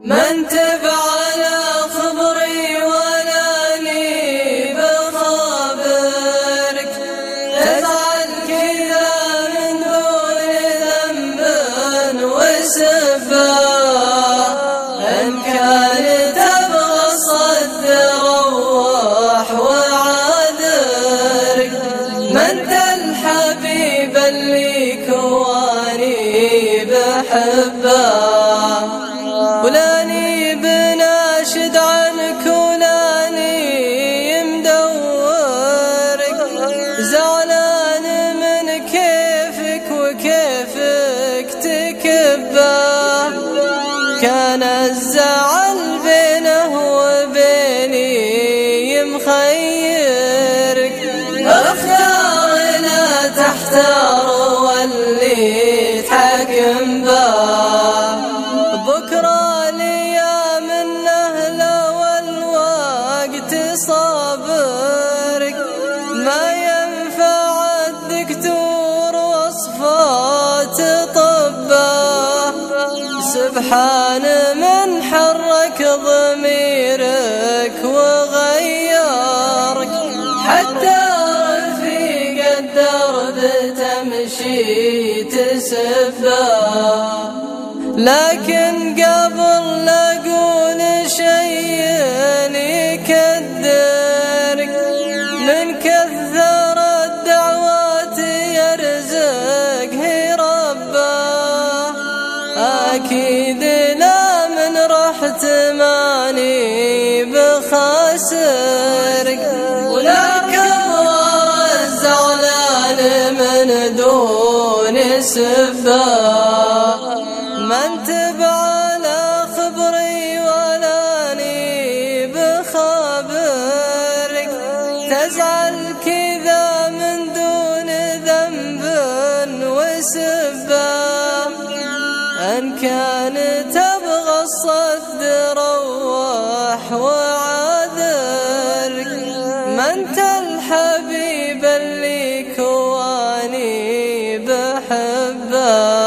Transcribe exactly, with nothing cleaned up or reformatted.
من تبع على خبري ولا لي بخابرك، تزعل كذا من دون ذنب وسفا، إن كان تبغى صد روح وعاذرك. ما انت الحبيب اللي كواني بحبه، ولاني بناشد عنك ولاني مدورك، زعلان من كيفك وكيفك تكبه، كان الزعل بينه وبيني مخيرك. اختار لا تحتار واللي تحكم به، بكرة الأيام النهلة والوقت صابرك، ما ينفع الدكتور وصفات طبه، سبحان من حرك ضميرك وغيرك، حتى رفيق الدرب تمشي تسبه. لكن قبل لا أقول شيء يكدرك، من كثر الدعوات يرزقه ربه، أكيد لا من رحت ماني بخاسرك، ولا كبر الزعلان من دون سفه. من تبع على خبري ولاني بخابرك، تزعل كذا من دون ذنب وسبه، إن كان تبغى الصد روح وعاذرك. ما انت الحبيب اللي كواني بحبه.